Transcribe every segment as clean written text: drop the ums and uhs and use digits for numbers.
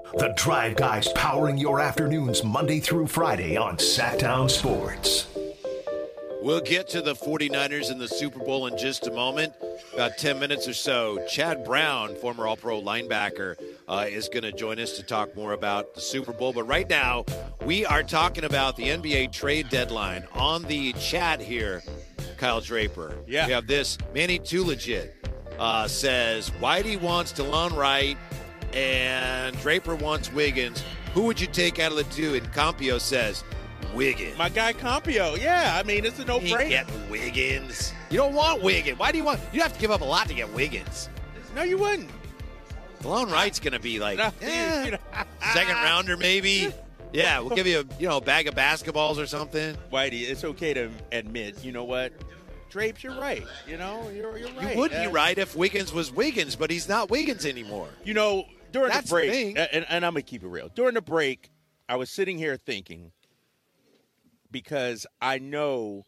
The Drive Guys powering your afternoons Monday through Friday on Sacktown Sports. We'll get to the 49ers in the Super Bowl in just a moment. About 10 minutes or so. Chad Brown, former All-Pro linebacker, is going to join us to talk more about the Super Bowl. But right now, we are talking about the NBA trade deadline. On the chat here, Kyle Draper. Yeah. We have this. Manny Too Legit says, Whitey wants DeLon Wright and Draper wants Wiggins. Who would you take out of the two? And Campio says, Wiggins. My guy Campio. Yeah, I mean, it's a no-brainer. Get Wiggins. You don't want Wiggins. Why do you want? You have to give up a lot to get Wiggins. No, you wouldn't. DeLon Wright's going to be like, You know. second rounder maybe. Yeah, we'll give you a bag of basketballs or something. Whitey, it's okay to admit, you know what? Drapes, you're right. You know, you're right. You would be right if Wiggins was Wiggins, but he's not Wiggins anymore. You know, during That's the break, the thing. and I'm going to keep it real. During the break, I was sitting here thinking, because I know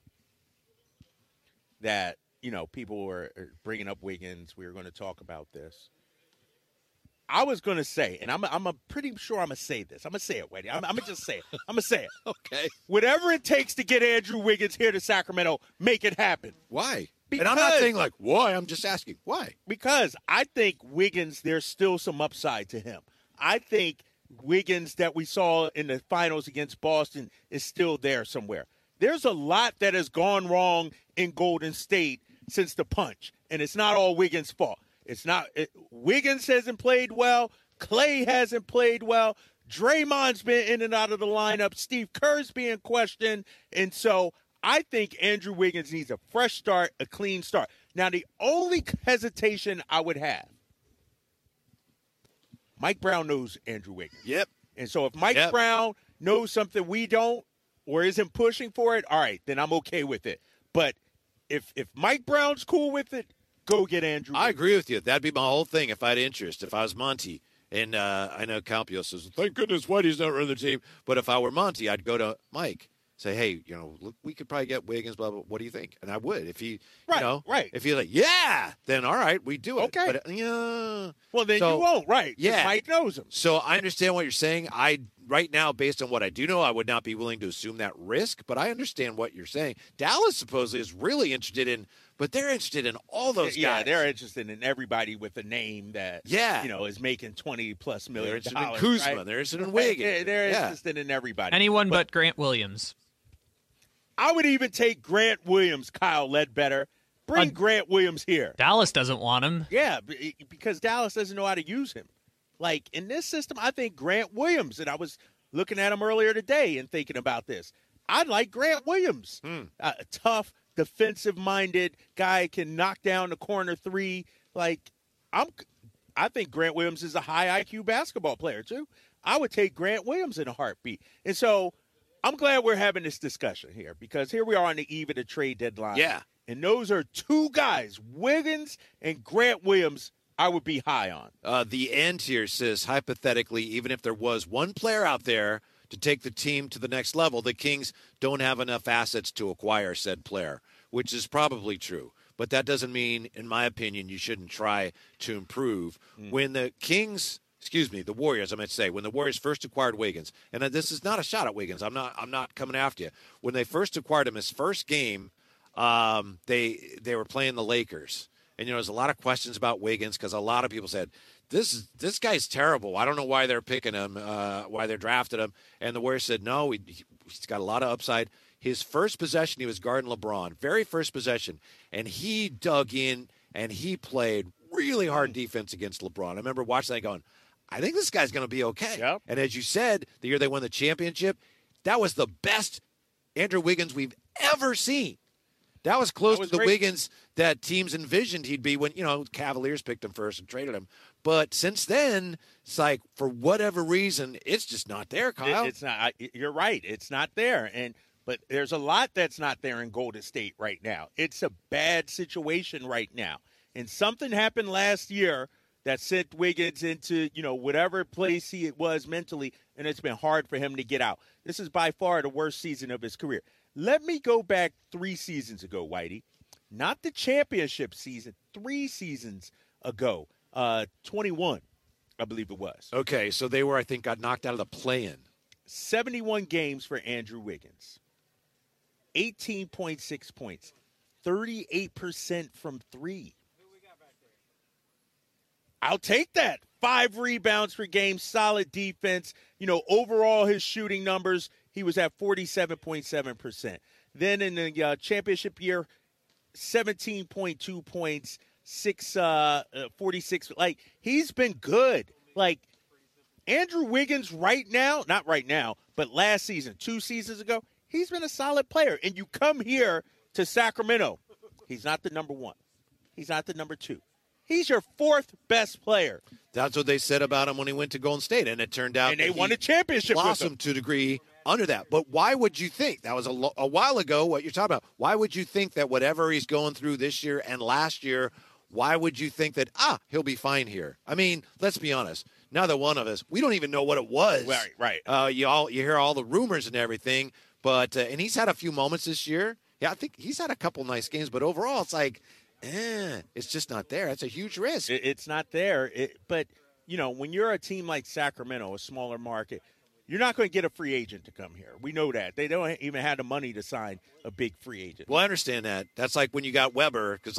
that, people were bringing up Wiggins. We were going to talk about this. I was going to say, and I'm pretty sure I'm going to say this. I'm going to say it, Whitey. I'm going to just say it. I'm going to say it. Okay. Whatever it takes to get Andrew Wiggins here to Sacramento, make it happen. Why? Because, and I'm not saying, why? I'm just asking, why? Because I think Wiggins, there's still some upside to him. I think Wiggins that we saw in the finals against Boston is still there somewhere. There's a lot that has gone wrong in Golden State since the punch, and it's not all Wiggins' fault. Wiggins hasn't played well. Clay hasn't played well. Draymond's been in and out of the lineup. Steve Kerr's being questioned. And so I think Andrew Wiggins needs a fresh start, a clean start. Now, the only hesitation I would have, Mike Brown knows Andrew Wiggins. Yep. And so if Mike Brown knows something we don't or isn't pushing for it, all right, then I'm okay with it. But if Mike Brown's cool with it, go get Andrew Wiggins. I agree with you. That'd be my whole thing if I had interest. If I was Monty, and I know Campio says, thank goodness Whitey's not running the team. But if I were Monty, I'd go to Mike, say, hey, look, we could probably get Wiggins, blah, blah, what do you think? And I would. If he, right. If he's like, yeah, then all right, we do it. Okay. But, yeah. Well, then you won't, right? Yeah. Mike knows him. So I understand what you're saying. Right now, based on what I do know, I would not be willing to assume that risk, but I understand what you're saying. Dallas supposedly is really interested in, but they're interested in all those guys. Yeah, they're interested in everybody with a name that, is making $20+ million. They're interested in Kuzma. Right? They're interested in Wiggins. They're interested in everybody. Anyone but Grant Williams. I would even take Grant Williams, Kyle Ledbetter. Bring Grant Williams here. Dallas doesn't want him. Yeah, because Dallas doesn't know how to use him. Like, in this system, I think Grant Williams, and I was looking at him earlier today and thinking about this. I'd like Grant Williams. A tough, defensive-minded guy, can knock down the corner three. Like, I think Grant Williams is a high IQ basketball player, too. I would take Grant Williams in a heartbeat. And so I'm glad we're having this discussion here, because here we are on the eve of the trade deadline. Yeah. And those are two guys, Wiggins and Grant Williams, I would be high on. The end here says, hypothetically, even if there was one player out there to take the team to the next level, the Kings don't have enough assets to acquire said player, which is probably true. But that doesn't mean, in my opinion, you shouldn't try to improve. When the the Warriors, I meant to say, when the Warriors first acquired Wiggins, and this is not a shot at Wiggins, I'm not coming after you. When they first acquired him, his first game, they were playing the Lakers. And, there's a lot of questions about Wiggins because a lot of people said, this guy's terrible. I don't know why they're picking him, why they're drafting him. And the Warriors said, no, he's got a lot of upside. His first possession, he was guarding LeBron, very first possession. And he dug in and he played really hard defense against LeBron. I remember watching that going, I think this guy's going to be okay. Yep. And as you said, the year they won the championship, that was the best Andrew Wiggins we've ever seen. That was close to the great. Wiggins that teams envisioned he'd be when, Cavaliers picked him first and traded him. But since then, it's like, for whatever reason, it's just not there, Kyle. It's not. You're right. It's not there. But there's a lot that's not there in Golden State right now. It's a bad situation right now. And something happened last year that sent Wiggins into, whatever place he was mentally, and it's been hard for him to get out. This is by far the worst season of his career. Let me go back 3 seasons ago, Whitey. Not the championship season, 3 seasons ago, 21. I believe it was. Okay, so they were, I think, got knocked out of the play-in. 71 games for Andrew Wiggins. 18.6 points. 38% from three. I'll take that. 5 rebounds per game, solid defense. Overall his shooting numbers, he was at 47.7%. Then in the championship year, 17.2 points, 46. Like, he's been good. Like, Andrew Wiggins right now, not right now, but last season, 2 seasons ago, he's been a solid player. And you come here to Sacramento, he's not the number 1. He's not the number 2. He's your 4th best player. That's what they said about him when he went to Golden State, and it turned out and they won a championship with him. Blossomed to a degree under that. But why would you think, that was a while ago, what you're talking about, why would you think that whatever he's going through this year and last year, why would you think that, he'll be fine here? I mean, let's be honest. Neither one of us, we don't even know what it was. Right. You hear all the rumors and everything, but and he's had a few moments this year. Yeah, I think he's had a couple nice games, but overall it's like, it's just not there. That's a huge risk. It's not there. But, when you're a team like Sacramento, a smaller market, you're not going to get a free agent to come here. We know that. They don't even have the money to sign a big free agent. Well, I understand that. That's like when you got Weber, because,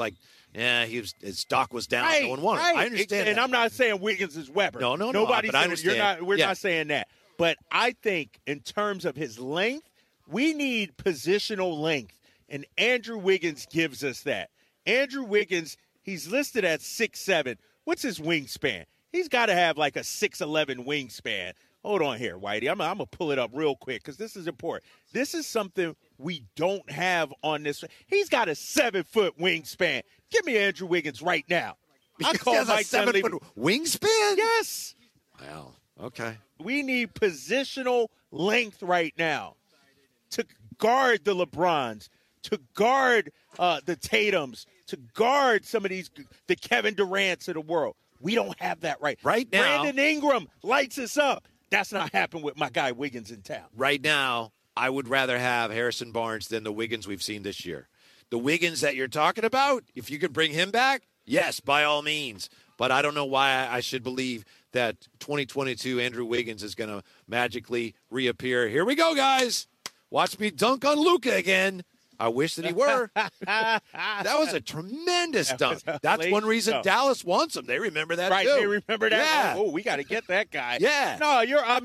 his stock was down. Right, no one wanted. Right. I understand and that. I'm not saying Wiggins is Weber. No. Nobody's but I understand. We're not saying that. But I think in terms of his length, we need positional length, and Andrew Wiggins gives us that. Andrew Wiggins, he's listed at 6'7". What's his wingspan? He's got to have like a 6'11" wingspan. Hold on here, Whitey. I'm going to pull it up real quick because this is important. This is something we don't have on this. He's got a 7-foot wingspan. Give me Andrew Wiggins right now. I He call has Mike a 7-foot wingspan? Yes. Wow. Okay. We need positional length right now to guard the LeBrons, to guard the Tatums, to guard some of the Kevin Durants of the world. We don't have that right now. Brandon Ingram lights us up. That's not happening with my guy Wiggins in town. Right now, I would rather have Harrison Barnes than the Wiggins we've seen this year. The Wiggins that you're talking about, if you could bring him back, yes, by all means. But I don't know why I should believe that 2022 Andrew Wiggins is going to magically reappear. Here we go, guys. Watch me dunk on Luka again. I wish that he were. That was a tremendous dunk. That's one reason Dallas wants him. They remember that, right, too. They remember that. Yeah. Oh, we got to get that guy. Yeah. No,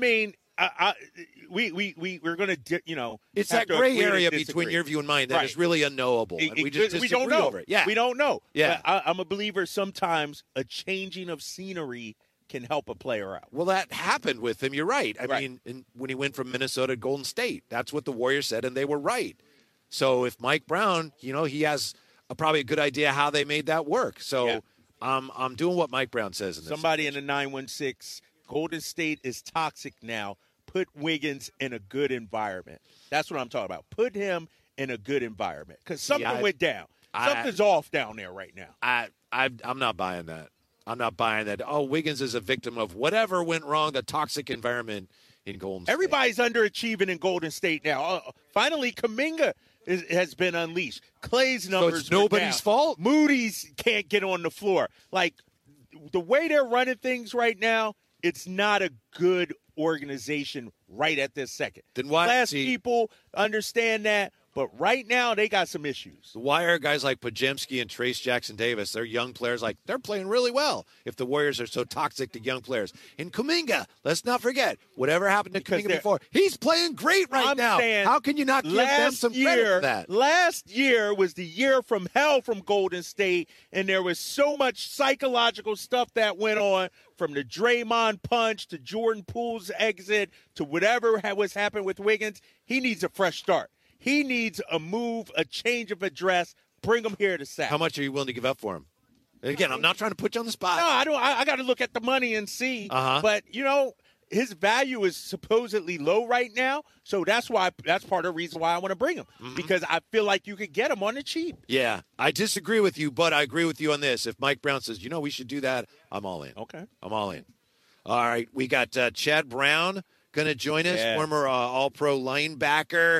we're going to, It's that gray area between your view and mine that is really unknowable. We just we don't know. over it. Yeah. We don't know. Yeah. But I'm a believer sometimes a changing of scenery can help a player out. Well, that happened with him. You're right. I mean, when he went from Minnesota to Golden State, that's what the Warriors said, and they were right. So if Mike Brown, he has probably a good idea how they made that work. So I'm doing what Mike Brown says in this. Somebody in the 916, Golden State is toxic now. Put Wiggins in a good environment. That's what I'm talking about. Put him in a good environment because something went down. Something's off down there right now. I'm not buying that. I'm not buying that. Oh, Wiggins is a victim of whatever went wrong, the toxic environment in Golden State. Everybody's underachieving in Golden State now. Finally, Kuminga has been unleashed. Clay's numbers so it's nobody's fault? Moody's can't get on the floor. Like, the way they're running things right now, it's not a good organization right at this second. Then why? Last people understand that, but right now they got some issues. Why are guys like Podziemski and Trace Jackson-Davis, they're young players, they're playing really well if the Warriors are so toxic to young players? And Kuminga, let's not forget, whatever happened to Kuminga before, he's playing great right now. How can you not give them some credit for that? Last year was the year from hell from Golden State, and there was so much psychological stuff that went on, from the Draymond punch to Jordan Poole's exit to whatever was happening with Wiggins. He needs a fresh start. He needs a move, a change of address. Bring him here to Sac. How much are you willing to give up for him? And again, I'm not trying to put you on the spot. No, I don't. I got to look at the money and see. But, his value is supposedly low right now. So that's part of the reason why I want to bring him. Because I feel like you could get him on the cheap. Yeah, I disagree with you, but I agree with you on this. If Mike Brown says, we should do that, I'm all in. Okay. I'm all in. All right, we got Chad Brown going to join us, former All-Pro linebacker.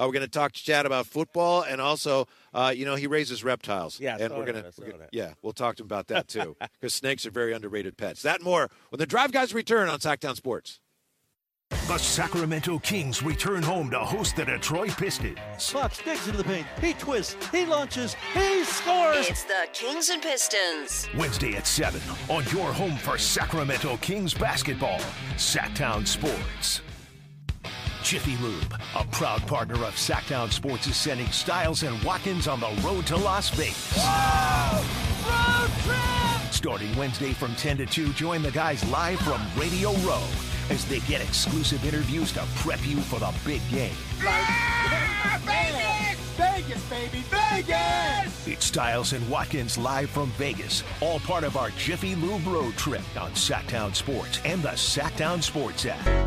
We're going to talk to Chad about football, and also, he raises reptiles. Yeah, and we'll talk to him about that too, because snakes are very underrated pets. That and more when the Drive Guys return on Sacktown Sports. The Sacramento Kings return home to host the Detroit Pistons. Fox digs into the paint. He twists. He launches. He scores. It's the Kings and Pistons. Wednesday at 7 on your home for Sacramento Kings basketball, Sacktown Sports. Jiffy Lube, a proud partner of Sacktown Sports, is sending Styles and Watkins on the road to Las Vegas. Whoa! Road trip! Starting Wednesday from 10 to 2, join the guys live from Radio Row as they get exclusive interviews to prep you for the big game. Vegas! Vegas, baby! Vegas! It's Styles and Watkins live from Vegas, all part of our Jiffy Lube road trip on Sacktown Sports and the Sacktown Sports app.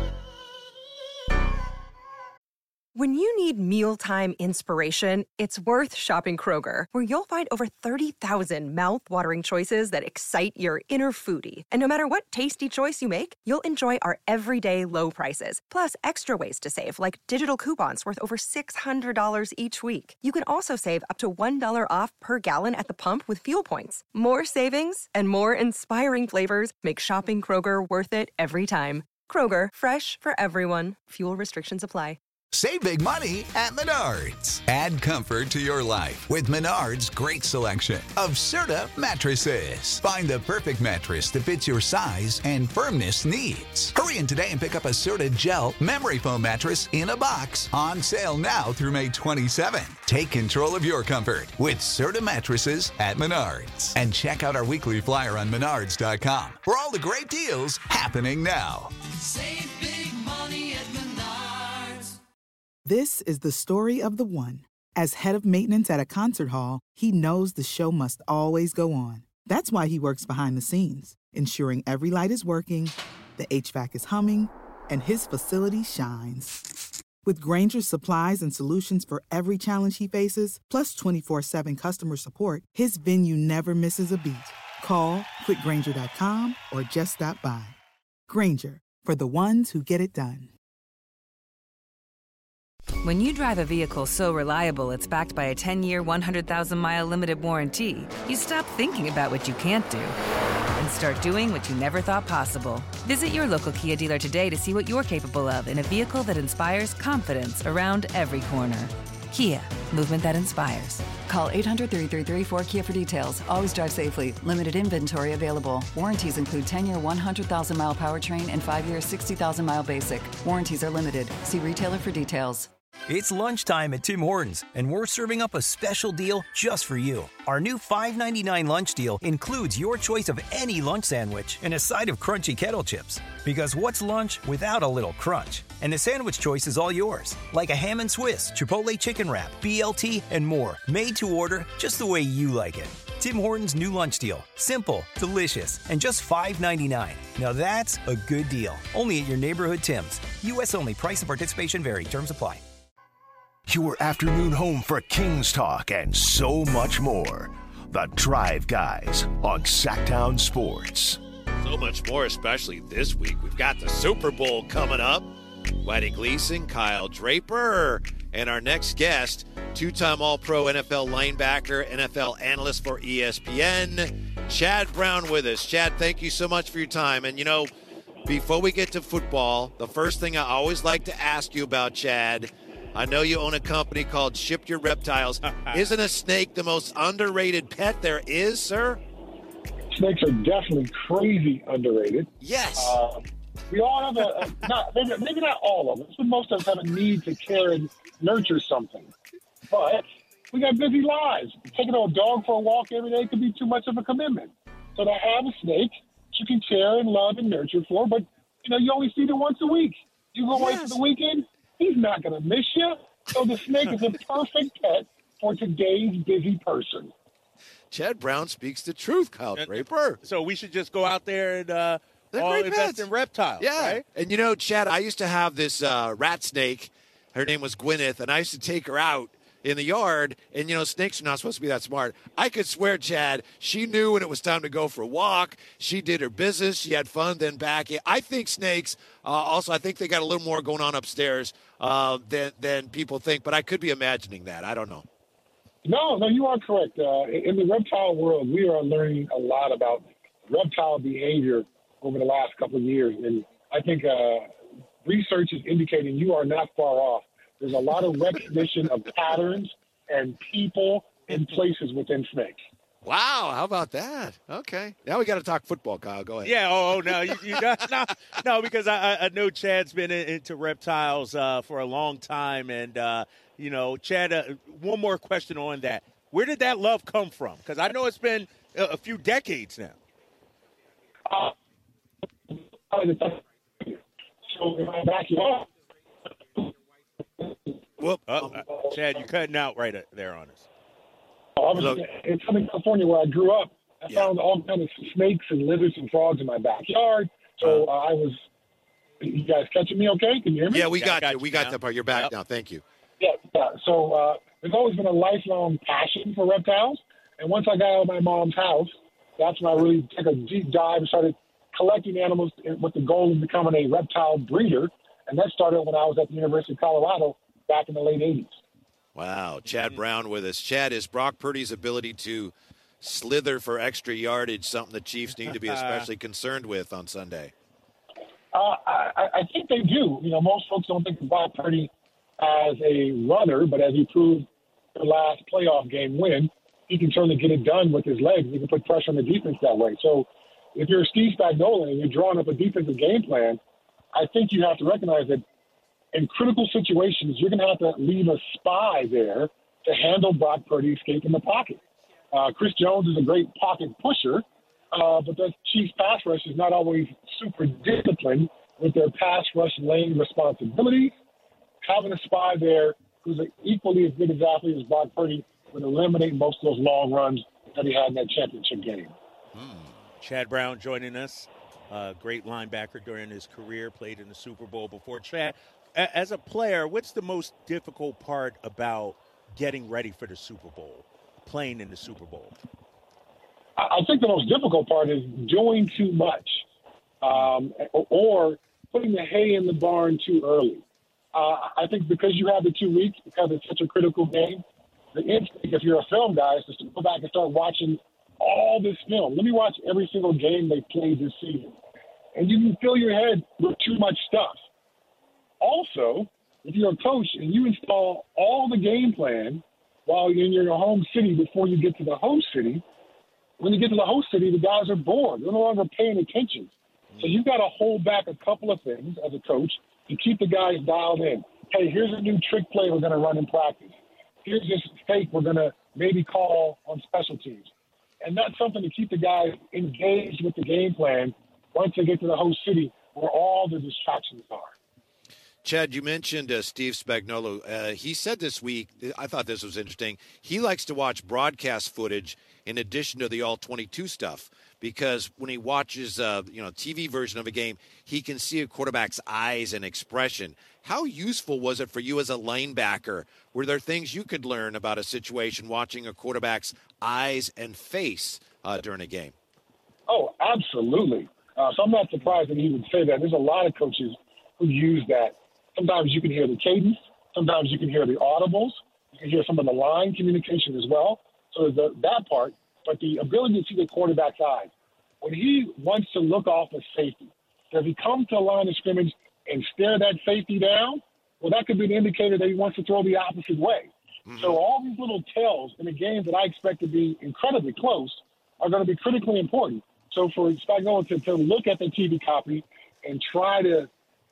When you need mealtime inspiration, it's worth shopping Kroger, where you'll find over 30,000 mouth-watering choices that excite your inner foodie. And no matter what tasty choice you make, you'll enjoy our everyday low prices, plus extra ways to save, like digital coupons worth over $600 each week. You can also save up to $1 off per gallon at the pump with fuel points. More savings and more inspiring flavors make shopping Kroger worth it every time. Kroger, fresh for everyone. Fuel restrictions apply. Save big money at Menards. Add comfort to your life with Menards' great selection of Serta mattresses. Find the perfect mattress that fits your size and firmness needs. Hurry in today and pick up a Serta Gel memory foam mattress in a box. On sale now through May 27. Take control of your comfort with Serta mattresses at Menards. And check out our weekly flyer on Menards.com for all the great deals happening now. Save big money at Menards. This is the story of the one. As head of maintenance at a concert hall, he knows the show must always go on. That's why he works behind the scenes, ensuring every light is working, the HVAC is humming, and his facility shines. With Grainger's supplies and solutions for every challenge he faces, plus 24/7 customer support, his venue never misses a beat. Call quickgrainger.com or just stop by. Grainger, for the ones who get it done. When you drive a vehicle so reliable it's backed by a 10-year, 100,000-mile limited warranty, you stop thinking about what you can't do and start doing what you never thought possible. Visit your local Kia dealer today to see what you're capable of in a vehicle that inspires confidence around every corner. Kia, movement that inspires. Call 800-333-4KIA for details. Always drive safely. Limited inventory available. Warranties include 10-year 100,000-mile powertrain and 5-year 60,000-mile basic. Warranties are limited. See retailer for details. It's lunchtime at Tim Hortons, and we're serving up a special deal just for you. Our new $5.99 lunch deal includes your choice of any lunch sandwich and a side of crunchy kettle chips. Because what's lunch without a little crunch? And the sandwich choice is all yours, like a ham and Swiss, Chipotle chicken wrap, BLT, and more, made to order just the way you like it. Tim Hortons' new lunch deal. Simple, delicious, and just $5.99. Now that's a good deal. Only at your neighborhood Tim's. U.S. only. Price and participation vary. Terms apply. Your afternoon home for Kings talk and so much more. The Drive Guys on Sacktown Sports. So much more, especially this week. We've got the Super Bowl coming up. Whitey Gleason, Kyle Draper, and our next guest, two-time All-Pro NFL linebacker, NFL analyst for ESPN, Chad Brown with us. Chad, thank you so much for your time. And, before we get to football, the first thing I always like to ask you about, Chad, I know you own a company called Ship Your Reptiles. Isn't a snake the most underrated pet there is, sir? Snakes are definitely crazy underrated. Yes. We all have maybe not all of us, but most of us have a need to care and nurture something. But we got busy lives. Taking a dog for a walk every day could be too much of a commitment. So to have a snake, you can care and love and nurture for, but you only see it once a week. You go away for the weekend, he's not going to miss you. So the snake is a perfect pet for today's busy person. Chad Brown speaks the truth, Kyle Draper. So we should just go out there and all invest in reptiles. Yeah. Right? And Chad, I used to have this rat snake. Her name was Gwyneth, and I used to take her out in the yard, and, snakes are not supposed to be that smart. I could swear, Chad, she knew when it was time to go for a walk. She did her business. She had fun, then back. I think snakes, also, I think they got a little more going on upstairs than people think, but I could be imagining that. I don't know. No, you are correct. In the reptile world, we are learning a lot about reptile behavior over the last couple of years, and I think research is indicating you are not far off. There's a lot of recognition of patterns and people and places within snakes. Wow, how about that? Okay. Now we got to talk football, Kyle. Go ahead. Yeah, no, you got no, because I know Chad's been into reptiles for a long time, and Chad, one more question on that. Where did that love come from? Because I know it's been a few decades now. So in my backyard. Whoop. Chad, you're cutting out right there on us. I was in Southern California where I grew up. I found all kinds of snakes and lizards and frogs in my backyard. So I was. You guys catching me? Okay? Can you hear me? Yeah, we got you. We got that part. You're back now. Thank you. Yeah. So there's always been a lifelong passion for reptiles, and once I got out of my mom's house, that's when I really took a deep dive and started collecting animals with the goal of becoming a reptile breeder, and that started when I was at the University of Colorado back in the late 80s. Wow, Chad Brown with us. Chad, is Brock Purdy's ability to slither for extra yardage something the Chiefs need to be especially concerned with on Sunday? I think they do. Most folks don't think of Brock Purdy as a runner, but as he proved the last playoff game win, he can certainly get it done with his legs. He can put pressure on the defense that way. So if you're Steve Spagnuolo and you're drawing up a defensive game plan, I think you have to recognize that in critical situations, you're going to have to leave a spy there to handle Brock Purdy escaping the pocket. Chris Jones is a great pocket pusher, but the Chiefs pass rush is not always super disciplined with their pass rush lane responsibilities. Having a spy there who's equally as good as athlete as Brock Purdy would eliminate most of those long runs that he had in that championship game. Chad Brown joining us, great linebacker during his career, played in the Super Bowl before. Chad, as a player, what's the most difficult part about getting ready for the Super Bowl, playing in the Super Bowl? I think the most difficult part is doing too much or putting the hay in the barn too early. I think because you have the 2 weeks, because it's such a critical game, the instinct, if you're a film guy, is to go back and start watching all this film. Let me watch every single game they played this season. And you can fill your head with too much stuff. Also, if you're a coach and you install all the game plan while you're in your home city before you get to the host city, when you get to the host city, the guys are bored. They're no longer paying attention. So you've got to hold back a couple of things as a coach to keep the guys dialed in. Hey, here's a new trick play we're going to run in practice. Here's this fake we're going to maybe call on special teams. And that's something to keep the guys engaged with the game plan once they get to the host city where all the distractions are. Chad, you mentioned Steve Spagnuolo. He said this week, I thought this was interesting, he likes to watch broadcast footage in addition to the all-22 stuff because when he watches TV version of a game, he can see a quarterback's eyes and expression. How useful was it for you as a linebacker? Were there things you could learn about a situation watching a quarterback's eyes and face during a game? Oh, absolutely. So I'm not surprised that he would say that. There's a lot of coaches who use that. Sometimes you can hear the cadence. Sometimes you can hear the audibles. You can hear some of the line communication as well. So there's that part. But the ability to see the quarterback's eyes. When he wants to look off a safety, does he come to a line of scrimmage and stare that safety down? Well, that could be an indicator that he wants to throw the opposite way. Mm-hmm. So all these little tells in a game that I expect to be incredibly close are going to be critically important. So for Spagnuolo to look at the TV copy and try to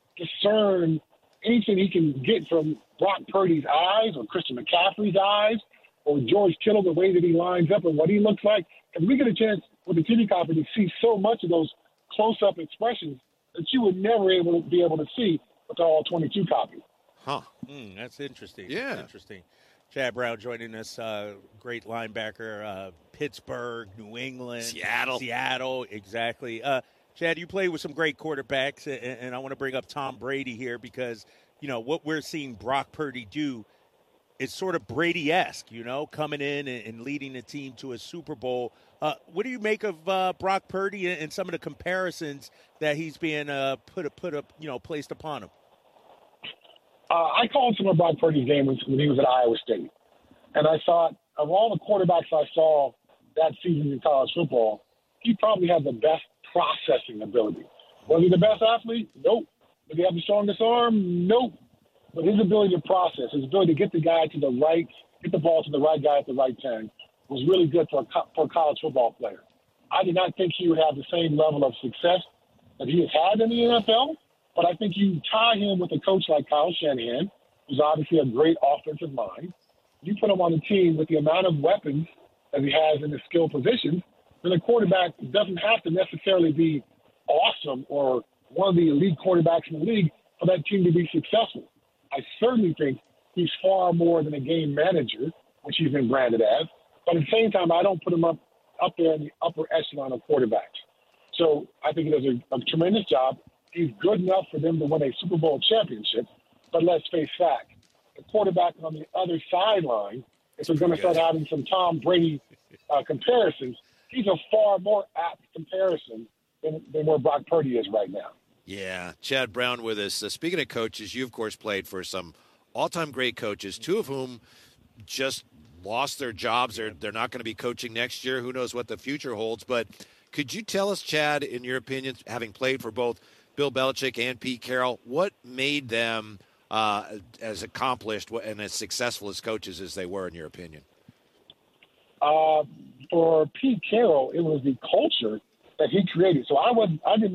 discern anything he can get from Brock Purdy's eyes or Christian McCaffrey's eyes or George Kittle, the way that he lines up and what he looks like, and we get a chance with the TV copy to see so much of those close-up expressions that you would never be able to see with the all-22 copy. Huh. That's interesting. Yeah. That's interesting. Chad Brown joining us, great linebacker, Pittsburgh, New England. Seattle, exactly. Chad, you played with some great quarterbacks, and I want to bring up Tom Brady here because, what we're seeing Brock Purdy do, it's sort of Brady-esque, coming in and leading the team to a Super Bowl. What do you make of Brock Purdy and some of the comparisons that he's being placed upon him? I called some of Brock Purdy's games when he was at Iowa State. And I thought, of all the quarterbacks I saw that season in college football, he probably had the best processing ability. Was he the best athlete? Nope. Did he have the strongest arm? Nope. But his ability to process, his ability to get the ball to the right guy at the right time was really good for a college football player. I did not think he would have the same level of success that he has had in the NFL, but I think you tie him with a coach like Kyle Shanahan, who's obviously a great offensive mind. You put him on a team with the amount of weapons that he has in the skill positions, then a quarterback doesn't have to necessarily be awesome or one of the elite quarterbacks in the league for that team to be successful. I certainly think he's far more than a game manager, which he's been branded as. But at the same time, I don't put him up there in the upper echelon of quarterbacks. So I think he does a tremendous job. He's good enough for them to win a Super Bowl championship. But let's face fact, the quarterback on the other sideline, if we're going to start having some Tom Brady comparisons, he's a far more apt comparison than where Brock Purdy is right now. Yeah, Chad Brown with us. Speaking of coaches, you, of course, played for some all-time great coaches, two of whom just lost their jobs. They're not going to be coaching next year. Who knows what the future holds. But could you tell us, Chad, in your opinion, having played for both Bill Belichick and Pete Carroll, what made them as accomplished and as successful as coaches as they were, in your opinion? For Pete Carroll, it was the culture that he created. So I was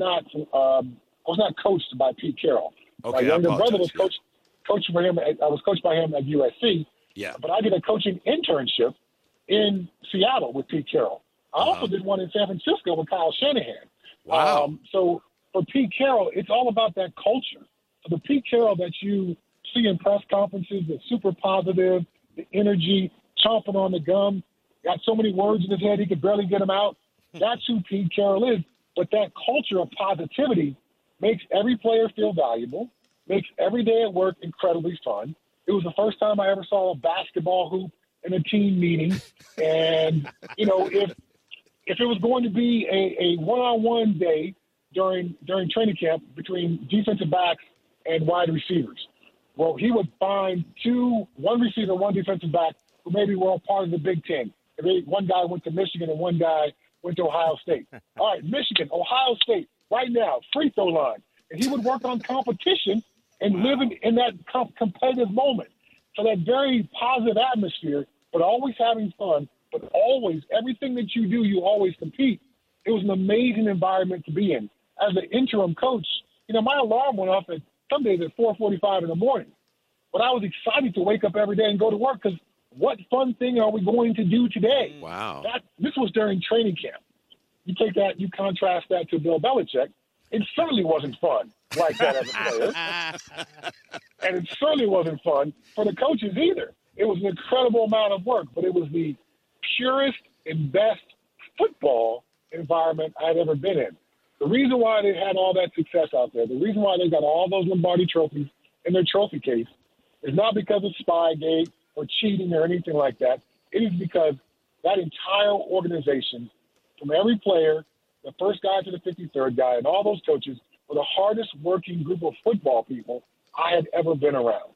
not coached by Pete Carroll. Okay, my younger brother was coached by him. I was coached by him at USC. Yeah. But I did a coaching internship in Seattle with Pete Carroll. I also did one in San Francisco with Kyle Shanahan. Wow. So for Pete Carroll, it's all about that culture. So the Pete Carroll that you see in press conferences, the super positive, the energy, chomping on the gum, got so many words in his head he could barely get them out. That's who Pete Carroll is. But that culture of positivity makes every player feel valuable, makes every day at work incredibly fun. It was the first time I ever saw a basketball hoop in a team meeting. And, if it was going to be a one-on-one day during training camp between defensive backs and wide receivers, well, he would find one receiver, one defensive back who maybe were a part of the Big Ten. One guy went to Michigan and one guy went to Ohio State. All right, Michigan, Ohio State, right now, free throw line. And he would work on competition and live in that competitive moment. So that very positive atmosphere, but always having fun, but always, everything that you do, you always compete. It was an amazing environment to be in. As an interim coach, my alarm went off at some days at 4:45 in the morning. But I was excited to wake up every day and go to work because what fun thing are we going to do today? Wow. This was during training camp. You take that, you contrast that to Bill Belichick. It certainly wasn't fun like that as a player. And it certainly wasn't fun for the coaches either. It was an incredible amount of work, but it was the purest and best football environment I'd ever been in. The reason why they had all that success out there, the reason why they got all those Lombardi trophies in their trophy case is not because of Spygate or cheating or anything like that. It is because that entire organization, from every player, the first guy to the 53rd guy, and all those coaches were the hardest working group of football people I had ever been around.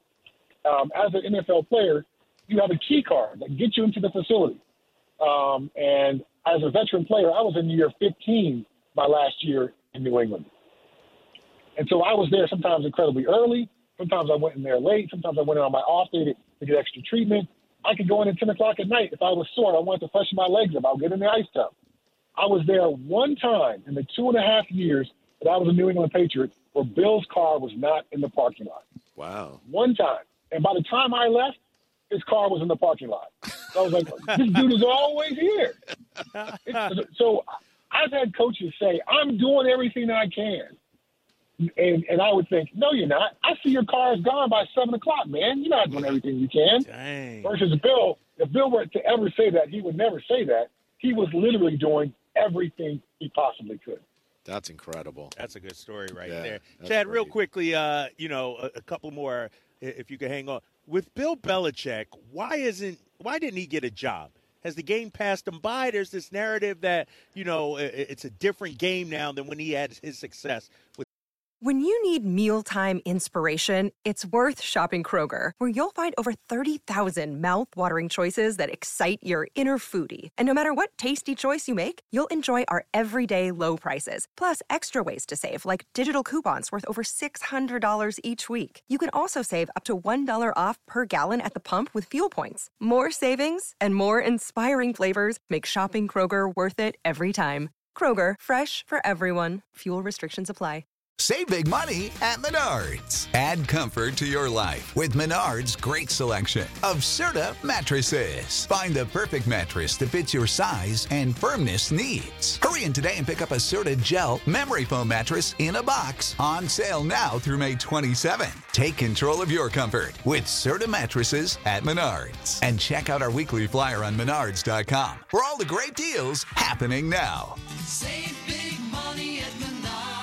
As an NFL player, you have a key card that gets you into the facility. And as a veteran player, I was in year 15 my last year in New England. And so I was there sometimes incredibly early. Sometimes I went in there late. Sometimes I went in on my off day to get extra treatment. I could go in at 10 o'clock at night. If I was sore, I wanted to freshen my legs up. I'll get in the ice tub. I was there one time in the 2.5 years that I was a New England Patriot where Bill's car was not in the parking lot. Wow. One time. And by the time I left, his car was in the parking lot. So I was like, this dude is always here. So I've had coaches say, I'm doing everything I can. And I would think, no, you're not. I see your car is gone by 7 o'clock, man. You're not doing everything you can. Dang. Versus Bill, if Bill were to ever say that, he would never say that. He was literally doing everything he possibly could. That's incredible. That's a good story right Yeah, there. that's Chad, real great. quickly, a couple more, if you could hang on. with Bill Belichick, why didn't he get a job? Has the game passed him by? There's this narrative that, it's a different game now than when he had his success with. When you need mealtime inspiration, it's worth shopping Kroger, where you'll find over 30,000 mouth-watering choices that excite your inner foodie. And no matter what tasty choice you make, you'll enjoy our everyday low prices, plus extra ways to save, like digital coupons worth over $600 each week. You can also save up to $1 off per gallon at the pump with fuel points. More savings and more inspiring flavors make shopping Kroger worth it every time. Kroger, fresh for everyone. Fuel restrictions apply. Save big money at Menards. Add comfort to your life with Menards' great selection of Serta mattresses. Find the perfect mattress that fits your size and firmness needs. Hurry in today and pick up a Serta Gel memory foam mattress in a box, on sale now through May 27. Take control of your comfort with Serta mattresses at Menards. And check out our weekly flyer on Menards.com for all the great deals happening now. Save big money at Menards.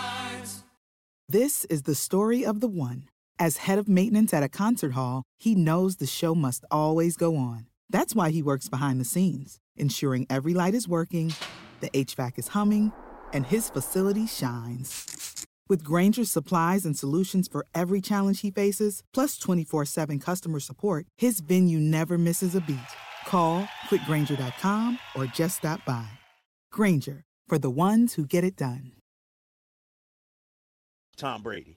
This is the story of the one. As head of maintenance at a concert hall, he knows the show must always go on. That's why he works behind the scenes, ensuring every light is working, the HVAC is humming, and his facility shines. With Grainger's supplies and solutions for every challenge he faces, plus 24/7 customer support, his venue never misses a beat. Call quickgrainger.com or just stop by. Grainger, for the ones who get it done. Tom Brady?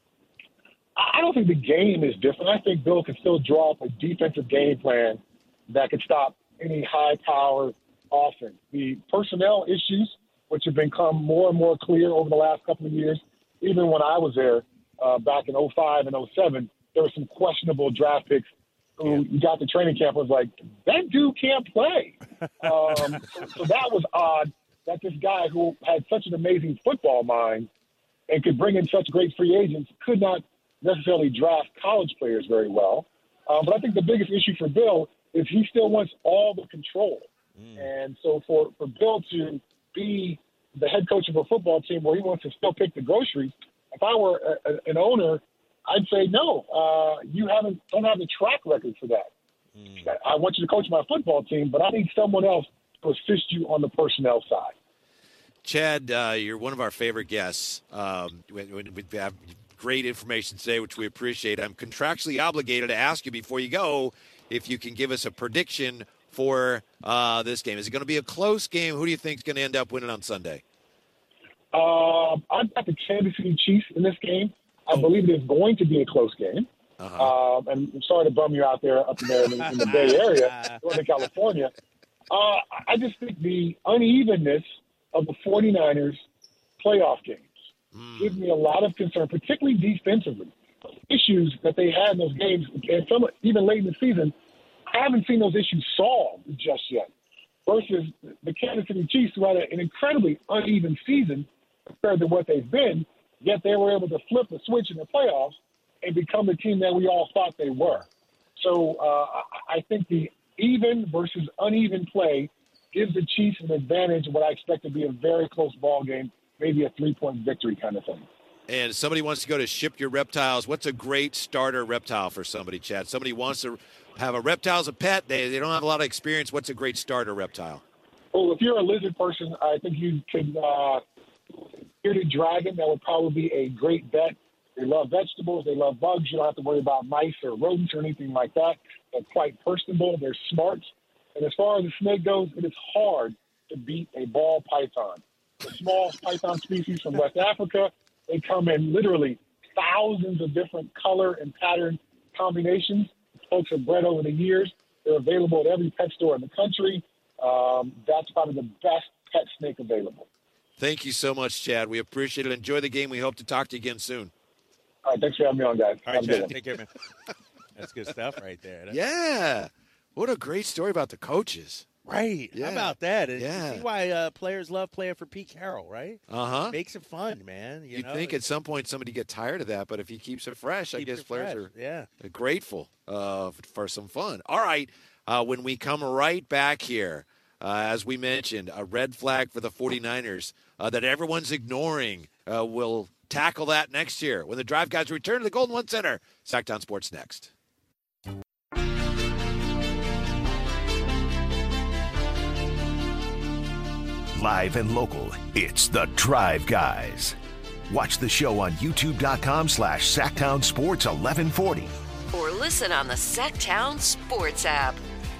I don't think the game is different. I think Bill can still draw up a defensive game plan that could stop any high-powered offense. The personnel issues, which have become more and more clear over the last couple of years, even when I was there back in 05 and 07, there were some questionable draft picks who you got to training camp was like, that dude can't play. So that was odd that this guy who had such an amazing football mind and could bring in such great free agents could not necessarily draft college players very well. But I think the biggest issue for Bill is he still wants all the control. And so for Bill to be the head coach of a football team where he wants to still pick the groceries, if I were an owner, I'd say, no, you don't have the track record for that. I want you to coach my football team, but I need someone else to assist you on the personnel side. Chad, you're one of our favorite guests. We have great information today, which we appreciate. I'm contractually obligated to ask you before you go if you can give us a prediction for this game. Is it going to be a close game? Who do you think is going to end up winning on Sunday? I've got the Kansas City Chiefs in this game. I believe it is going to be a close game. And I'm sorry to bum you out there up in the Bay Area, Northern California. I just think the unevenness of the 49ers playoff games gives me a lot of concern, particularly defensively. Issues that they had in those games, and some even late in the season, I haven't seen those issues solved just yet. Versus the Kansas City Chiefs, who had an incredibly uneven season compared to what they've been, yet they were able to flip the switch in the playoffs and become the team that we all thought they were. So I think the even versus uneven play gives the Chiefs an advantage in what I expect to be a very close ball game, maybe a 3-point victory kind of thing. And if somebody wants to go to Ship Your Reptiles, what's a great starter reptile for somebody, Chad? Somebody wants to have a reptile as a pet. They don't have a lot of experience. What's a great starter reptile? Well, if you're a lizard person, I think you could bearded dragon. That would probably be a great bet. They love vegetables. They love bugs. You don't have to worry about mice or rodents or anything like that. They're quite personable. They're smart. And as far as the snake goes, it is hard to beat a ball python. The small python species from West Africa, they come in literally thousands of different color and pattern combinations. Folks have bred over the years. They're available at every pet store in the country. That's probably the best pet snake available. Thank you so much, Chad. We appreciate it. Enjoy the game. We hope to talk to you again soon. All right, thanks for having me on, guys. All right, Chad, take care, man. That's good stuff right there. Yeah. What a great story about the coaches. Right. Yeah. How about that? And Yeah. you see why players love playing for Pete Carroll, right? Makes it fun, man. You'd think at some point somebody get tired of that, but if he keeps it fresh, I guess players are grateful for some fun. All right. When we come right back here, as we mentioned, a red flag for the 49ers that everyone's ignoring. We'll tackle that next year when the Drive Guys return to the Golden One Center. Sacktown Sports next. Live and local, it's The Drive Guys. Watch the show on youtube.com/Sacktown Sports 1140. Or listen on the Sacktown Sports app.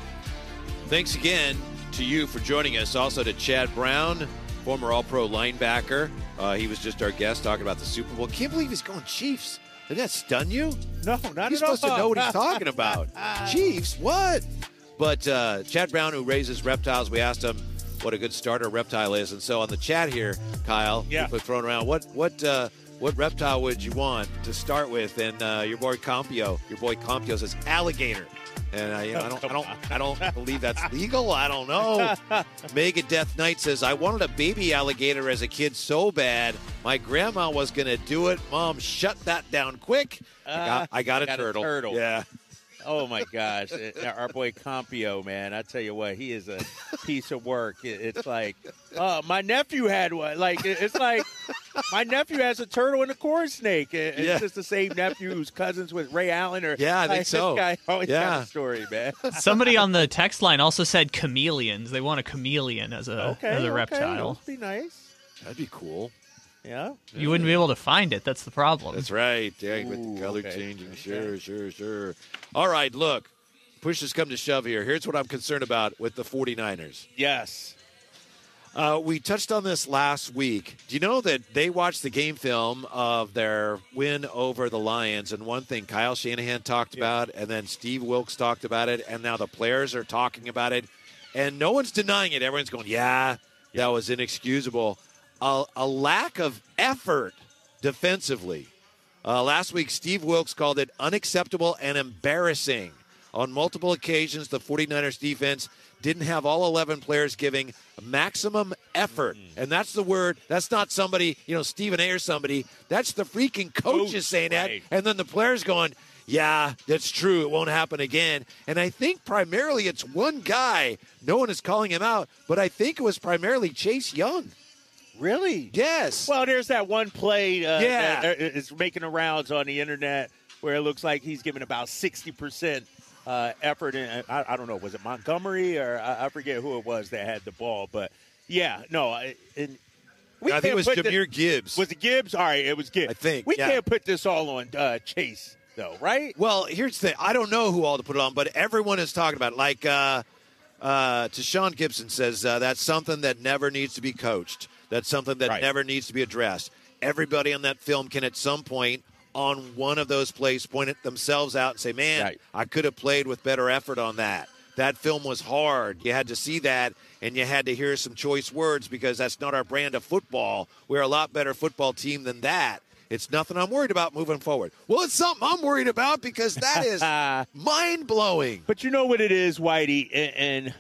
Thanks again to you for joining us. Also to Chad Brown, former All-Pro linebacker. He was just our guest talking about the Super Bowl. Can't believe he's going Chiefs. Did that stun you? No, not at all. He's supposed to know what he's talking about. Chiefs, what? But Chad Brown, who raises reptiles, we asked him what a good starter reptile is. And so on the chat here, Kyle, people throwing around, what reptile would you want to start with? And your boy Compio says alligator. And I don't believe that's legal. I don't know. Mega Death Knight says, I wanted a baby alligator as a kid so bad. My grandma was going to do it. Mom, shut that down quick. I got a turtle. Yeah. Oh, my gosh. Our boy Compio, man, I tell you what, he is a piece of work. It's like, my nephew had one. It's like my nephew has a turtle and a corn snake. It's just the same nephew who's cousins with Ray Allen. I think so. This guy always got a story, man. Somebody on the text line also said chameleons. They want a chameleon as a reptile. That'd be nice. That'd be cool. Yeah. You wouldn't be able to find it. That's the problem. That's right. Yeah, with the color changing. Sure. All right, look. Push has come to shove here. Here's what I'm concerned about with the 49ers. Yes. We touched on this last week. Do you know that they watched the game film of their win over the Lions? And one thing Kyle Shanahan talked about, and then Steve Wilks talked about it, and now the players are talking about it. And no one's denying it. Everyone's going, that was inexcusable. A lack of effort defensively. Last week, Steve Wilks called it unacceptable and embarrassing. On multiple occasions, the 49ers defense didn't have all 11 players giving maximum effort. And that's the word. That's not somebody, Stephen A. or somebody. That's the freaking coaches saying that. And then the players going, yeah, that's true. It won't happen again. And I think primarily it's one guy. No one is calling him out. But I think it was primarily Chase Young. Really? Yes. Well, there's that one play that is making the rounds on the internet where it looks like he's giving about 60% effort. In, I don't know, was it Montgomery or I forget who it was that had the ball. But, I think it was Jahmyr Gibbs. Was it Gibbs? All right, it was Gibbs. I think. We can't put this all on Chase, though, right? Well, here's the thing. I don't know who all to put it on, but everyone is talking about it. Like Tashawn Gibson says, that's something that never needs to be coached. That's something that never needs to be addressed. Everybody on that film can at some point on one of those plays point it themselves out and say, man, I could have played with better effort on that. That film was hard. You had to see that, and you had to hear some choice words because that's not our brand of football. We're a lot better football team than that. It's nothing I'm worried about moving forward. Well, it's something I'm worried about because that is mind-blowing. But you know what it is, Whitey, and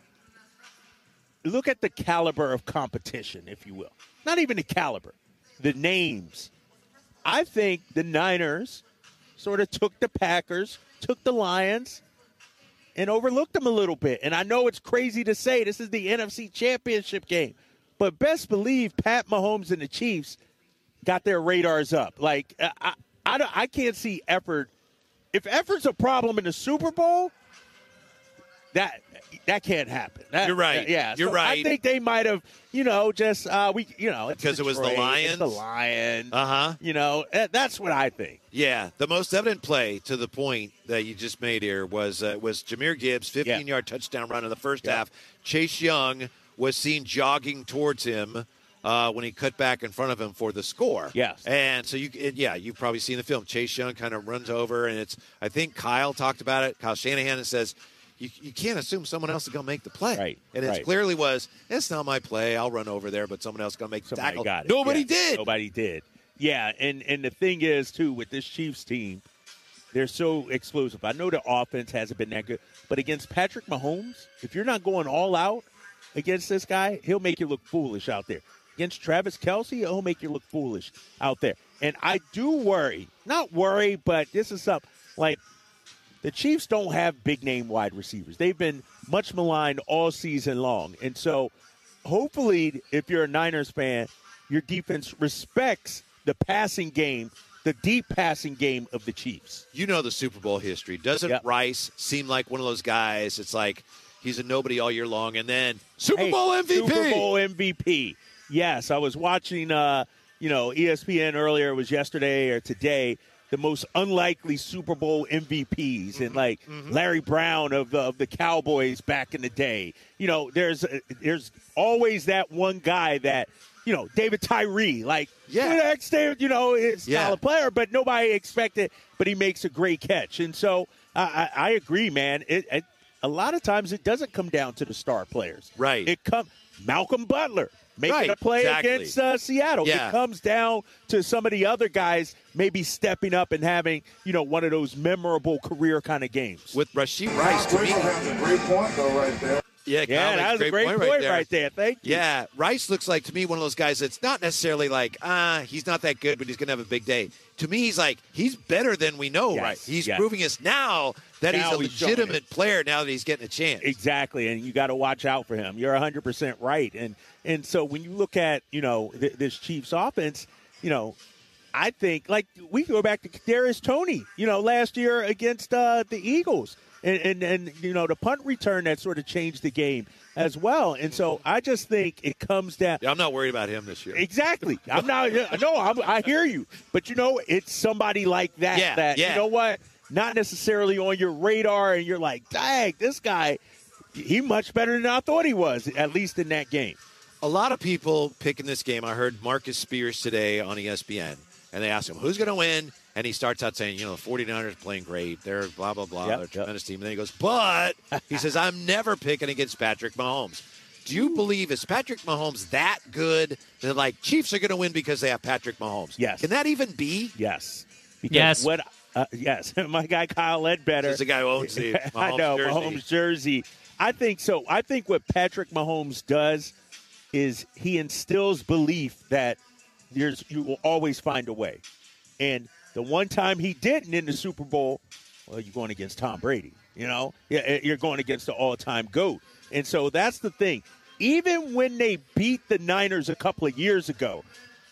look at the caliber of competition, if you will. Not even the caliber, the names. I think the Niners sort of took the Packers, took the Lions, and overlooked them a little bit. And I know it's crazy to say this is the NFC Championship game, but best believe Pat Mahomes and the Chiefs got their radars up. Like, I can't see effort. If effort's a problem in the Super Bowl, that can't happen. You're right. You're right. I think they might have, just because it was the Lions. It's the Lions. That's what I think. Yeah, the most evident play to the point that you just made here was Jahmyr Gibbs, 15-yard touchdown run in the first half. Chase Young was seen jogging towards him when he cut back in front of him for the score. Yes. And so you've probably seen the film. Chase Young kind of runs over, and I think Kyle talked about it. Kyle Shanahan says, You can't assume someone else is going to make the play. Right. And it clearly was, it's not my play. I'll run over there, but someone else is going to make the tackle. Got it. Nobody did. Nobody did. Yeah, and the thing is, too, with this Chiefs team, they're so explosive. I know the offense hasn't been that good, but against Patrick Mahomes, if you're not going all out against this guy, he'll make you look foolish out there. Against Travis Kelce, he'll make you look foolish out there. And I do worry, not worry, but this is something like, the Chiefs don't have big-name wide receivers. They've been much maligned all season long. And so hopefully, if you're a Niners fan, your defense respects the passing game, the deep passing game of the Chiefs. You know the Super Bowl history. Doesn't Rice seem like one of those guys? It's like he's a nobody all year long. And then Super Bowl MVP. Super Bowl MVP. Yes, I was watching, ESPN earlier. It was yesterday or today. The most unlikely Super Bowl MVPs, and like Larry Brown of the Cowboys back in the day. There's always that one guy that, David Tyree, is a solid player, but nobody expected, but he makes a great catch. And so I agree, man. A lot of times it doesn't come down to the star players. Right. Malcolm Butler making a play against Seattle. Yeah. It comes down to some of the other guys maybe stepping up and having, one of those memorable career kind of games. With Rashee Rice, to me. That's a great point, though, right there. Yeah, that was a great point right there. Thank you. Yeah, Rice looks like, to me, one of those guys that's not necessarily like, he's not that good, but he's going to have a big day. To me, he's better than we know, right? He's proving us now that he's a legitimate player now that he's getting a chance. Exactly, and you got to watch out for him. You're 100% right. And so when you look at, this Chiefs offense, I think, we go back to Kadarius Toney, last year against the Eagles. And the punt return that sort of changed the game as well. And so I just think it comes down. Yeah, I'm not worried about him this year. Exactly. I'm not. No, I hear you. But, it's somebody like that you know what, not necessarily on your radar, and you're like, dang, this guy, he much better than I thought he was, at least in that game. A lot of people picking this game. I heard Marcus Spears today on ESPN, and they asked him, who's going to win? And he starts out saying, the 49ers playing great. They're blah, blah, blah. They're a tremendous team. And then he goes, but he says, I'm never picking against Patrick Mahomes. Do you believe, is Patrick Mahomes that good that, Chiefs are going to win because they have Patrick Mahomes? Yes. Can that even be? Yes. Because yes. My guy Kyle Ledbetter. This is the guy who owns the Mahomes I know, jersey. Mahomes jersey. I think so. I think what Patrick Mahomes does is he instills belief that you will always find a way. And the one time he didn't in the Super Bowl, well, you're going against Tom Brady, You're going against the all-time GOAT. And so that's the thing. Even when they beat the Niners a couple of years ago,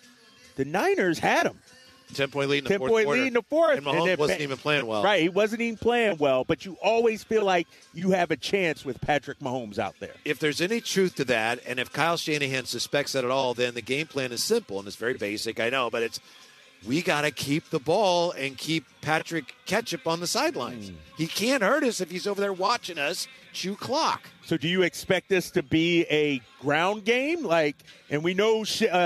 the Niners had them. 10-point lead in the 10-point lead in the fourth. And Mahomes wasn't even playing well. Right, he wasn't even playing well. But you always feel like you have a chance with Patrick Mahomes out there. If there's any truth to that, and if Kyle Shanahan suspects that at all, then the game plan is simple, and it's very basic, I know, but it's we got to keep the ball and keep Patrick Ketchup on the sidelines. He can't hurt us if he's over there watching us chew clock. So do you expect this to be a ground game? And we know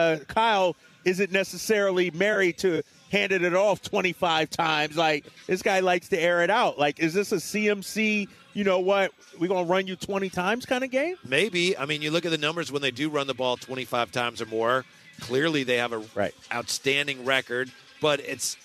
Kyle isn't necessarily married to handing it off 25 times. This guy likes to air it out. Is this a CMC, we're going to run you 20 times kind of game? Maybe. I mean, you look at the numbers when they do run the ball 25 times or more. Clearly, they have a outstanding record, but it's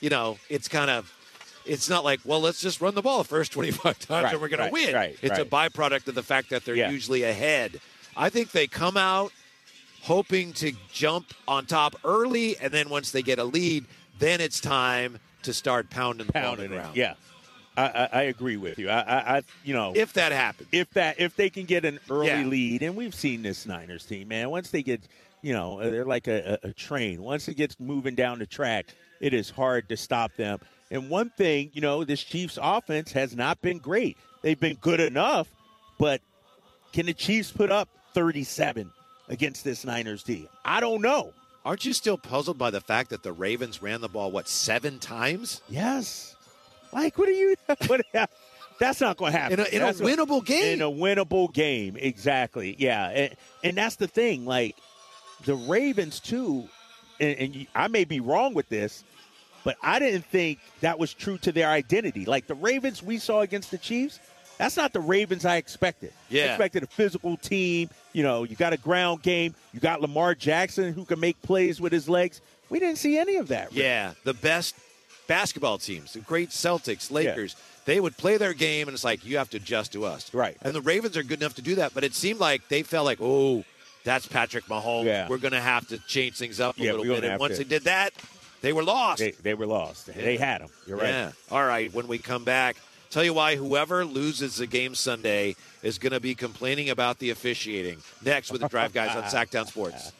it's not like, well, let's just run the ball the first 25 times and we're going to win. It's a byproduct of the fact that they're usually ahead. I think they come out hoping to jump on top early, and then once they get a lead, then it's time to start pounding the ball around. Yeah, I agree with you. If that happens, if they can get an early lead, and we've seen this Niners team, man. Once they get, they're like a train. Once it gets moving down the track, it is hard to stop them. And one thing, this Chiefs offense has not been great. They've been good enough, but can the Chiefs put up 37 against this Niners team? I don't know. Aren't you still puzzled by the fact that the Ravens ran the ball, 7 times? Yes. What are you – that's not going to happen. In a winnable game. In a winnable game, exactly. Yeah, and that's the thing. The Ravens, too, and I may be wrong with this, but I didn't think that was true to their identity. The Ravens we saw against the Chiefs, that's not the Ravens I expected. Yeah. I expected a physical team. You got a ground game. You got Lamar Jackson who can make plays with his legs. We didn't see any of that. Really. Yeah, the best basketball teams, the great Celtics, Lakers, they would play their game, and it's like, you have to adjust to us. Right. And the Ravens are good enough to do that, but it seemed like they felt like, oh, that's Patrick Mahomes. Yeah. We're going to have to change things up a little bit. And once they did that, they were lost. They were lost. They had them. You're right. Yeah. All right, when we come back, tell you why whoever loses the game Sunday is going to be complaining about the officiating. Next with the Drive Guys on Sacktown Sports.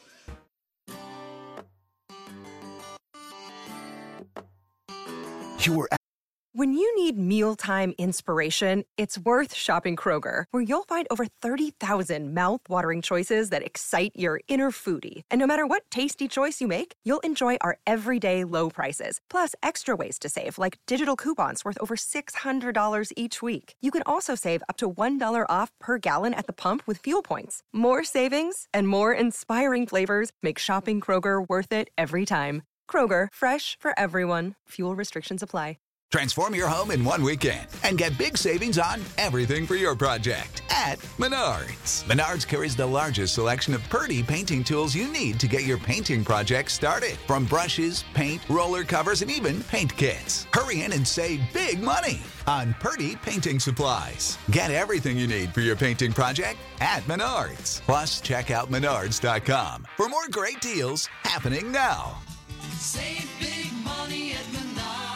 When you need mealtime inspiration, it's worth shopping Kroger, where you'll find over 30,000 mouth-watering choices that excite your inner foodie. And no matter what tasty choice you make, you'll enjoy our everyday low prices, plus extra ways to save, like digital coupons worth over $600 each week. You can also save up to $1 off per gallon at the pump with fuel points. More savings and more inspiring flavors make shopping Kroger worth it every time. Kroger, fresh for everyone. Fuel restrictions apply. Transform your home in one weekend and get big savings on everything for your project at Menards. Menards carries the largest selection of Purdy painting tools you need to get your painting project started. From brushes, paint, roller covers, and even paint kits. Hurry in and save big money on Purdy painting supplies. Get everything you need for your painting project at Menards. Plus, check out Menards.com for more great deals happening now. Save big money at Menards.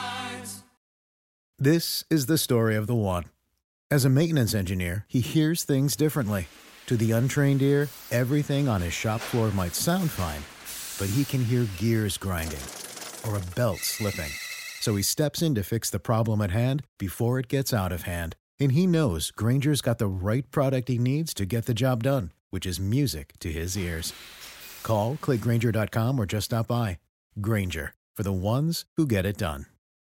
This is the story of the one. As a maintenance engineer, he hears things differently. To the untrained ear, everything on his shop floor might sound fine, but he can hear gears grinding or a belt slipping. So he steps in to fix the problem at hand before it gets out of hand. And he knows Grainger's got the right product he needs to get the job done, which is music to his ears. Call, click Grainger.com, or just stop by. Grainger, for the ones who get it done.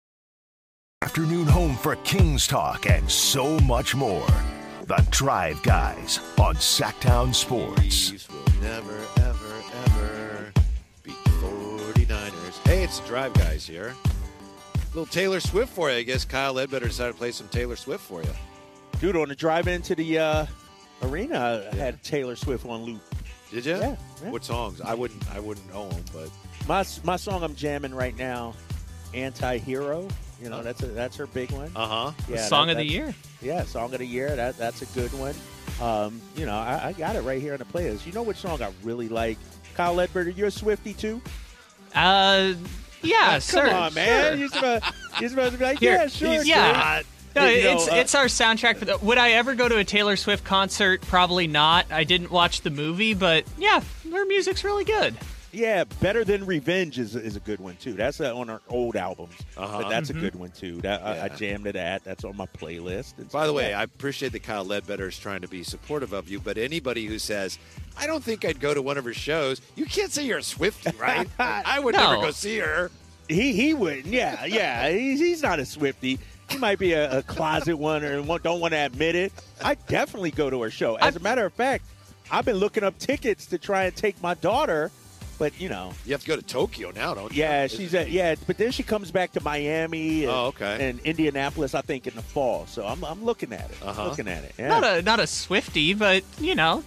Afternoon home for Kings Talk and so much more. The Drive Guys on Sacktown Sports. Chiefs will never, ever, ever beat the 49ers. Hey, it's the Drive Guys here. A little Taylor Swift for you. I guess Kyle Ledbetter decided to play some Taylor Swift for you. Dude, on the drive into the arena, I had Taylor Swift on loop. Did you? Yeah. What songs? I wouldn't know them, but my song I'm jamming right now, Anti-Hero. You know, that's her big one. Yeah, Song of the year. Yeah, Song of the Year. That's a good one. You know, I got it right here on the playlist. You know which song I really like? Kyle Ledbetter, you're a Swiftie too? Yeah, Come on, man. You're supposed to be like, yeah, sure. Yeah. No, it's our soundtrack. For would I ever go to a Taylor Swift concert? Probably not. I didn't watch the movie, but yeah, her music's really good. Yeah, Better Than Revenge is a good one, too. That's on our old albums, but that's a good one, too. I jammed it at. That's on my playlist. By the way, I appreciate that Kyle Ledbetter is trying to be supportive of you, but anybody who says, I don't think I'd go to one of her shows, you can't say you're a Swiftie, right? I would never go see her. He wouldn't, yeah. He's not a Swiftie. He might be a closet one or don't want to admit it. I definitely go to her show. As a matter of fact, I've been looking up tickets to try and take my daughter. But, you know. You have to go to Tokyo now, don't you? Yeah, but then she comes back to Miami and Indianapolis, I think, in the fall. So I'm looking at it. Yeah. Not a Swiftie, but, you know,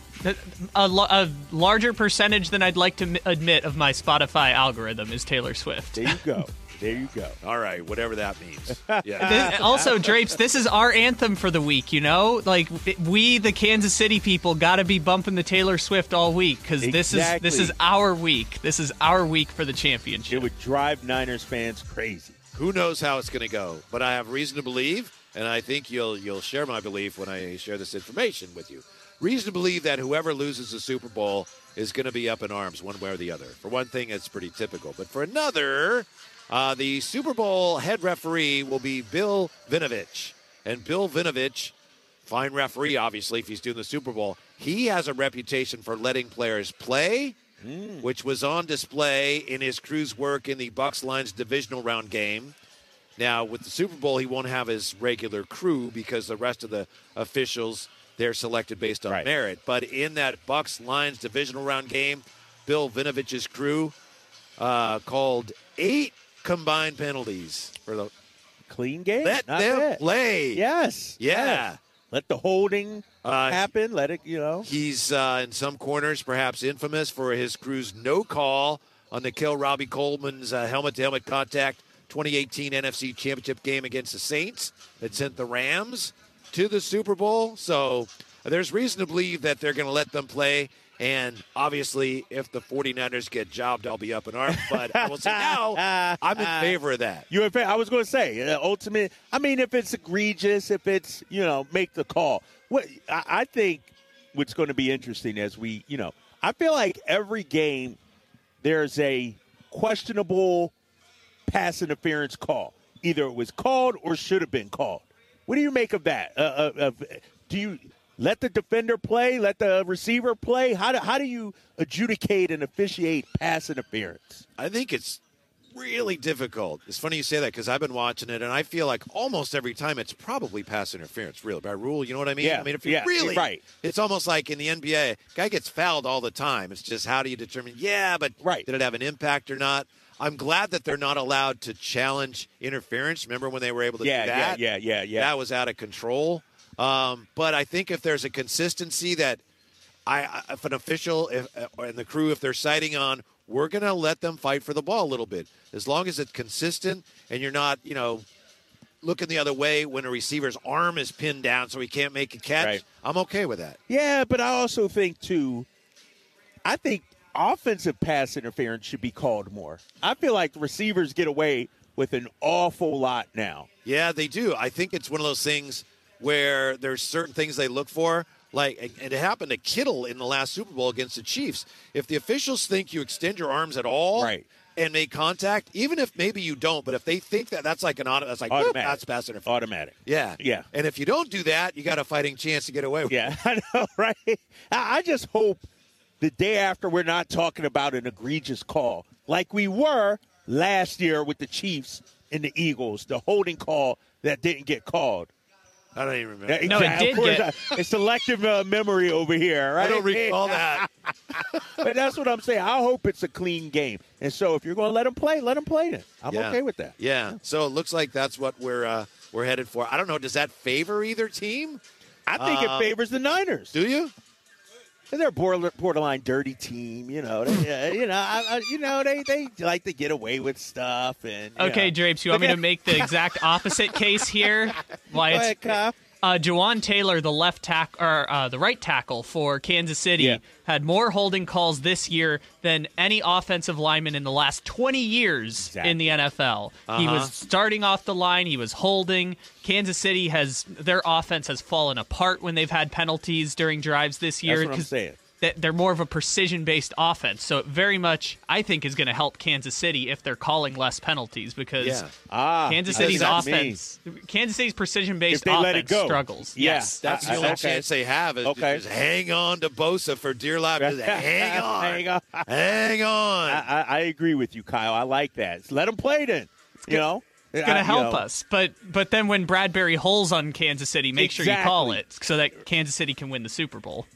a larger percentage than I'd like to admit of my Spotify algorithm is Taylor Swift. There you go. All right, whatever that means. Yeah. Also, Drapes, this is our anthem for the week, you know? Like, we, the Kansas City people, got to be bumping the Taylor Swift all week because this is our week. This is our week for the championship. It would drive Niners fans crazy. Who knows how it's going to go, but I have reason to believe, and I think you'll share my belief when I share this information with you. Reason to believe that whoever loses the Super Bowl is going to be up in arms one way or the other. For one thing, it's pretty typical. But for another, the Super Bowl head referee will be Bill Vinovich. And Bill Vinovich, fine referee, obviously, if he's doing the Super Bowl, he has a reputation for letting players play, which was on display in his crew's work in the Bucs-Lions divisional round game. Now, with the Super Bowl, he won't have his regular crew because the rest of the officials, they're selected based on merit. But in that Bucs-Lions divisional round game, Bill Vinovich's crew called 8 combined penalties for the clean game. Let them play. Yes. Yeah. Yes. Let the holding happen. Let it, you know. He's in some corners perhaps infamous for his crew's no call on Nikhil Robbie Coleman's helmet-to-helmet contact 2018 NFC Championship game against the Saints that sent the Rams to the Super Bowl. So there's reason to believe that they're going to let them play. And obviously, if the 49ers get jobbed, I'll be up in arms. But I will say now, I'm in favor of that. You're in favor? I was going to say, ultimate. I mean, if it's egregious, if it's, make the call. I think what's going to be interesting as we, I feel like every game there's a questionable pass interference call. either it was called or should have been called. What do you make of that? Do you let the defender play, let the receiver play? How do you adjudicate and officiate pass interference? I think it's really difficult. It's funny you say that because I've been watching it, and I feel like almost every time it's probably pass interference, really, by rule. You know what I mean? Yeah, I mean, if you really, right. It's almost like in the NBA, guy gets fouled all the time. It's just how do you determine, did it have an impact or not? I'm glad that they're not allowed to challenge interference. Remember when they were able to do that? Yeah. That was out of control. But I think if there's a consistency that if an official and the crew, if they're citing on, we're going to let them fight for the ball a little bit. As long as it's consistent and you're not, looking the other way when a receiver's arm is pinned down so he can't make a catch, right. I'm okay with that. Yeah, but I also think, too, offensive pass interference should be called more. I feel like the receivers get away with an awful lot now. Yeah, they do. I think it's one of those things where there's certain things they look for. And it happened to Kittle in the last Super Bowl against the Chiefs. If the officials think you extend your arms at all and make contact, even if maybe you don't, but if they think that's like automatic. That's pass interference. Automatic. Yeah. Yeah. And if you don't do that, you got a fighting chance to get away with it. Yeah, I know, right? I just hope the day after we're not talking about an egregious call like we were last year with the Chiefs and the Eagles, the holding call that didn't get called. I don't even remember. Exactly. No, it did get. It's selective memory over here, right? I don't recall that. But that's what I'm saying. I hope it's a clean game. And so if you're going to let them play then. I'm okay with that. Yeah. So it looks like that's what we're headed for. I don't know. Does that favor either team? I think it favors the Niners. Do you? They're a borderline dirty team, They like to get away with stuff. And okay, Drapes, you want me to make the exact opposite case here? Why it's Jawan Taylor, the the right tackle for Kansas City, had more holding calls this year than any offensive lineman in the last 20 years in the NFL. He was starting off the line. He was holding. Kansas City their offense has fallen apart when they've had penalties during drives this year. That's what I'm saying. They're more of a precision-based offense, so it very much, I think, is going to help Kansas City if they're calling less penalties because Kansas City's offense, Kansas City's precision-based offense struggles. Yeah. Yes, that's the only chance they have is just hang on to Bosa for dear life. Just hang on, hang on. I agree with you, Kyle. I like that. Let them play then. It's going to help us, but then when Bradbury holes on Kansas City, make sure you call it so that Kansas City can win the Super Bowl.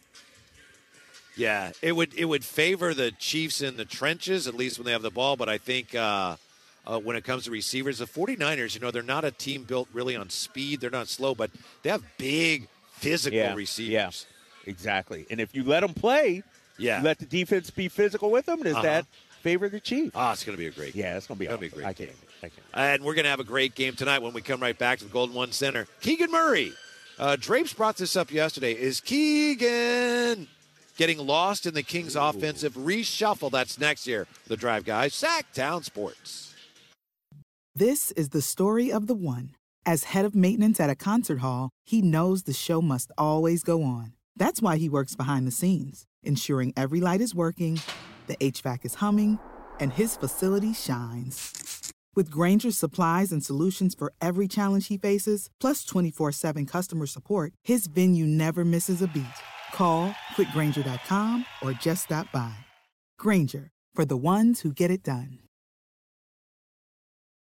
Yeah, it would favor the Chiefs in the trenches, at least when they have the ball. But I think when it comes to receivers, the 49ers, they're not a team built really on speed. They're not slow, but they have big physical receivers. Yeah, exactly. And if you let them play, you let the defense be physical with them, does that favor the Chiefs? It's going to be a great game. Yeah, it's going to be a great game. I can't. And we're going to have a great game tonight when we come right back to the Golden One Center. Keegan Murray. Drapes brought this up yesterday. Is Keegan getting lost in the Kings' offensive reshuffle? That's next year. The Drive Guys, Sacktown Sports. This is the story of the one. As head of maintenance at a concert hall, he knows the show must always go on. That's why he works behind the scenes, ensuring every light is working, the HVAC is humming, and his facility shines. With Grainger's supplies and solutions for every challenge he faces, plus 24/7 customer support, his venue never misses a beat. Call quickgrainger.com or just stop by. Grainger, for the ones who get it done.